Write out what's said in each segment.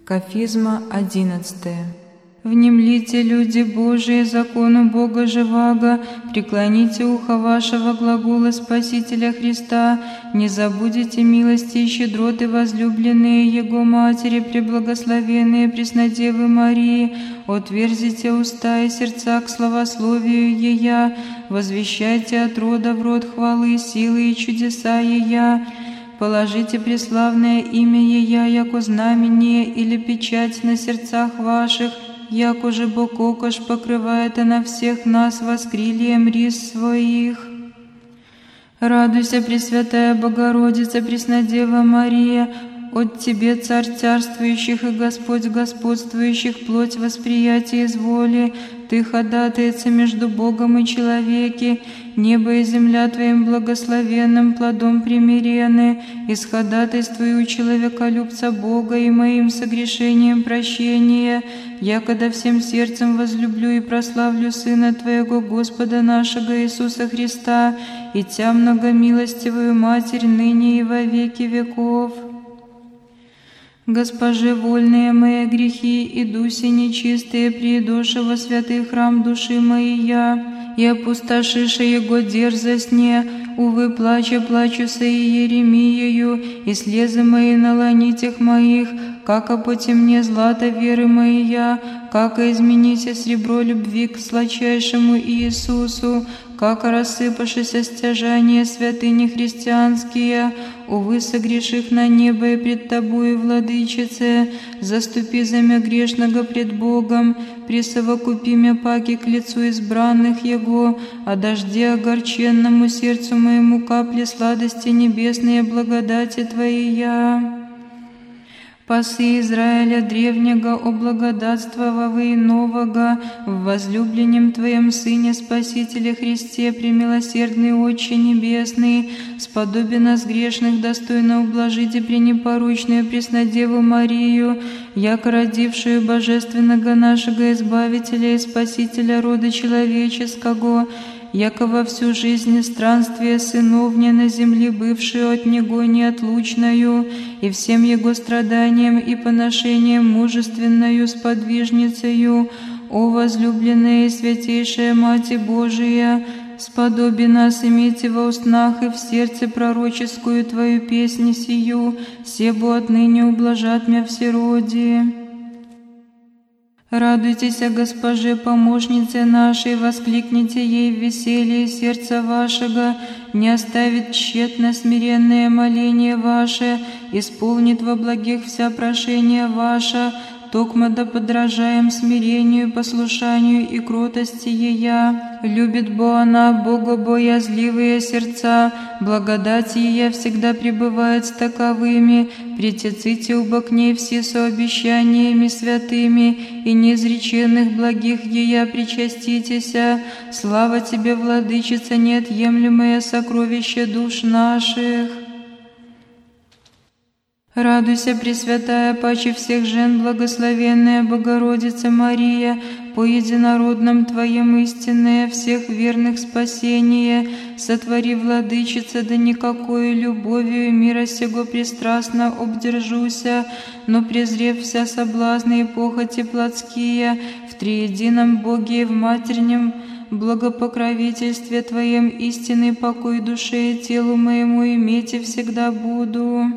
Кафизма 11. Внемлите, люди Божии, закону Бога живаго, преклоните ухо вашего глагола Спасителя Христа, не забудете милости и щедроты возлюбленные Его Матери, преблагословенные Преснодевы Марии, отверзите уста и сердца к славословию Ея, возвещайте от рода в род хвалы, силы и чудеса Ея, положите преславное имя Ея, яко знамение или печать на сердцах ваших, яко же Бог окош покрывает на всех нас воскрилием рис своих. Радуйся, Пресвятая Богородица, Преснодева Мария, от Тебе, Царь царствующих и Господь господствующих, плоть восприятия из воли, Ты ходатайца между Богом и человеки, небо и земля Твоим благословенным плодом примирены, исходатайствуй у человеколюбца Бога и моим согрешением прощения, якогда всем сердцем возлюблю и прославлю Сына Твоего, Господа нашего Иисуса Христа, и Тя многомилостивую Матерь, ныне и во веки веков. Госпоже, вольные мои грехи и дуси нечистые, приедоша во святый храм души моей и опустошиша его дерзость не, увы, плачу со Иеремиею, и слезы мои на ланитях моих, как опоти мне злато веры моя, как измените сребро любви к сладчайшему Иисусу, как рассыпавшися стяжания святыни христианские, увы, согрешив на небо и пред Тобою, Владычице, заступи за мя грешного пред Богом, присовокупи мя паки к лицу избранных Его, а дожди огорченному сердцу моему капли сладости небесные благодати Твоя. Пасы Израиля древнего, о благодатствовавы нового, в возлюбленном Твоем Сыне Спасителе Христе, премилосердный Отче Небесный, сподоби нас грешных достойно ублажить и пренепорочную Преснодеву Марию, яко родившую Божественного нашего Избавителя и Спасителя рода человеческого, яко во всю жизнь странствия сыновня на земле, бывшую от Него неотлучною, и всем Его страданиям и поношениям мужественною сподвижницею, о возлюбленная и святейшая Мать Божия, сподоби нас иметь во устнах и в сердце пророческую Твою песнь сию, себо отныне ублажат мя всероди. Радуйтесь, Госпоже, помощнице нашей, воскликните ей в веселье сердца вашего, не оставит тщетно смиренное моление ваше, исполнит во благих вся прошение ваше, токмо да подражаем смирению, послушанию и кротости ея. Любит бо она богобоязливые сердца, благодать ея всегда пребывает с таковыми, притеците убо к ней все сообещаниями святыми, и неизреченных благих ея причаститеся. Слава Тебе, Владычица, неотъемлемое сокровище душ наших. Радуйся, Пресвятая, паче всех жен, благословенная Богородица Мария, по единородном Твоем истинное, всех верных спасение, сотвори, Владычица, да никакою любовью мира сего пристрастно обдержуся, но презрев вся соблазны и похоти плотские, в триедином Боге и в матернем благопокровительстве Твоем истинный покой душе и телу моему иметь и всегда буду.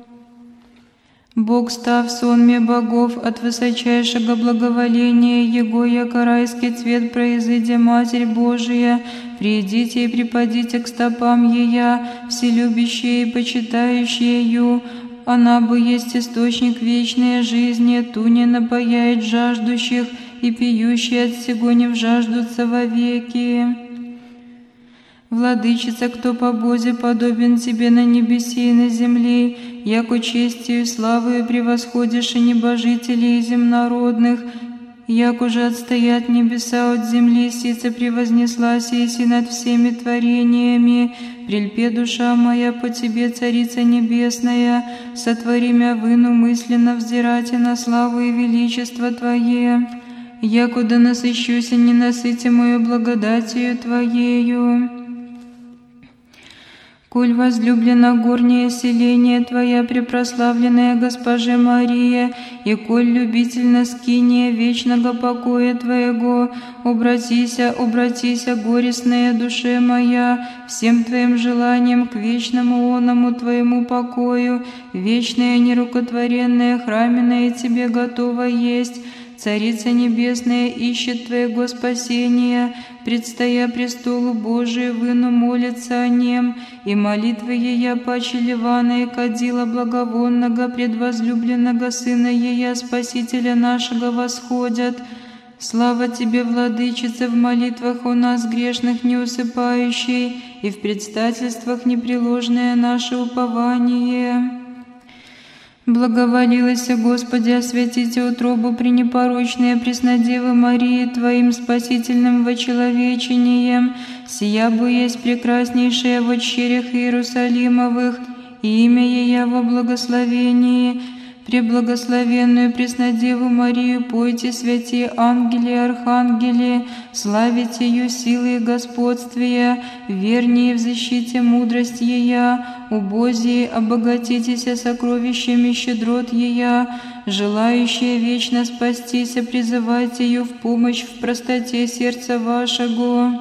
Бог, став сонме богов, от высочайшего благоволения Его, яко райский цвет произыдя Матерь Божия, придите и припадите к стопам Ея, вселюбящие и почитающие Ее, она бы есть источник вечной жизни, ту не напояет жаждущих, и пьющие от сего не вжаждутся вовеки. Владычица, кто по Бозе подобен Тебе на небесе и на земле, яко честью и славою превосходишь и небожителей и земнородных, яко же отстоят небеса от земли, сица превознеслась и над всеми творениями, прельпе душа моя по Тебе, Царица Небесная, сотвори мя выну мысленно взирать на славу и величество Твое, якуда насыщуся ненасытимою благодатью Твоею. Коль возлюблена горнее селение Твоя, препрославленная Госпоже Мария, и коль любительна скиния вечного покоя Твоего, обратися, обратися, горестная душе моя, всем Твоим желанием к вечному оному Твоему покою, вечное нерукотворенное храменное Тебе готово есть. Царица Небесная ищет Твоего спасения, предстоя престолу Божию, выну молится о нем, и молитвы ея паче ливана и кадила благовонного предвозлюбленного Сына ея, Спасителя нашего, восходят. Слава Тебе, Владычица, в молитвах у нас грешных не усыпающей, и в предстательствах непреложное наше упование. Благоволилася, Господи, освятите утробу пренепорочные Преснодевы Марии Твоим спасительным вочеловечением, сия бы есть прекраснейшая в очерях Иерусалимовых, и имя ея во благословении. Преблагословенную Преснодеву Марию пойте, святые ангели и архангели, славите ее силы и господствия, вернее в защите мудрость ея, убозие обогатитеся сокровищами щедрот ея, желающие вечно спастися, призывайте ее в помощь в простоте сердца вашего.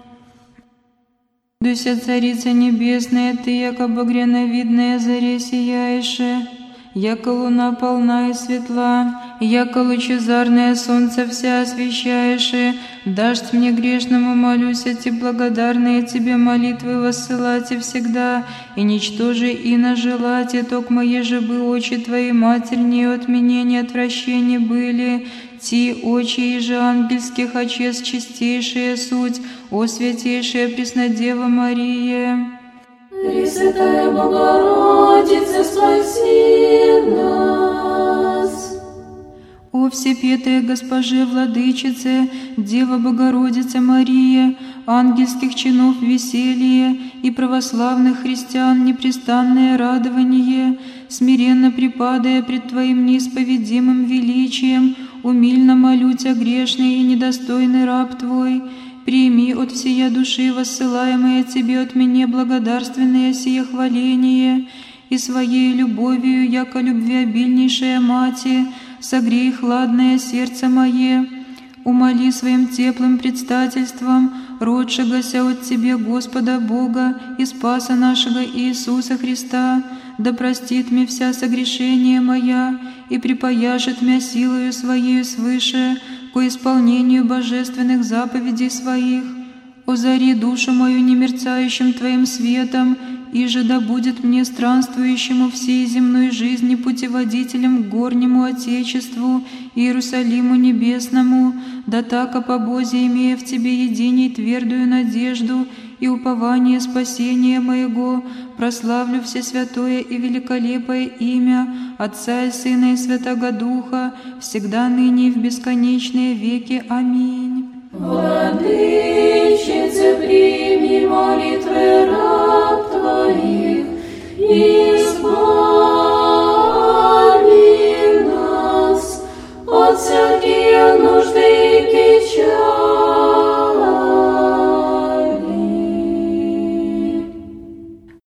Дуся, Царица Небесная, Ты, яко багряновидная заре сияешь, яко луна полна и светла, яко лучезарное солнце вся освещаешь, дашь мне грешному, молюся Ти, благодарные Тебе молитвы воссылайте всегда, и ничтоже ино желате, токмо еже бы очи Твои матернее от меня не отвращения были, Ти очи иже ангельских очес чистейшая суть, о святейшая Преснодева Мария. Пресвятая Богородица, спаси нас. О всепетая Госпоже Владычице, Дева Богородица Мария, ангельских чинов веселье и православных христиан непрестанное радование, смиренно припадая пред Твоим неисповедимым величием, умильно молю Тя, грешный и недостойный раб Твой, прими от всея души воссылаемое Тебе от меня благодарственное сие хваление, и Своей любовью, яко любвеобильнейшая Мати, согрей хладное сердце мое, умоли своим теплым предстательством, родшегося от Тебе, Господа Бога и Спаса нашего Иисуса Христа, да простит мне вся согрешения моя и припояшет мя силою Своею свыше ко исполнению божественных заповедей Своих. Озари душу мою немерцающим Твоим светом, иже да будет мне странствующему всей земной жизни путеводителем к горнему Отечеству, Иерусалиму небесному, да тако по Бозе, имея в Тебе единий твердую надежду и упование спасения моего, прославлю всесвятое и великолепое имя Отца и Сына и Святого Духа, всегда ныне и в бесконечные веки. Аминь.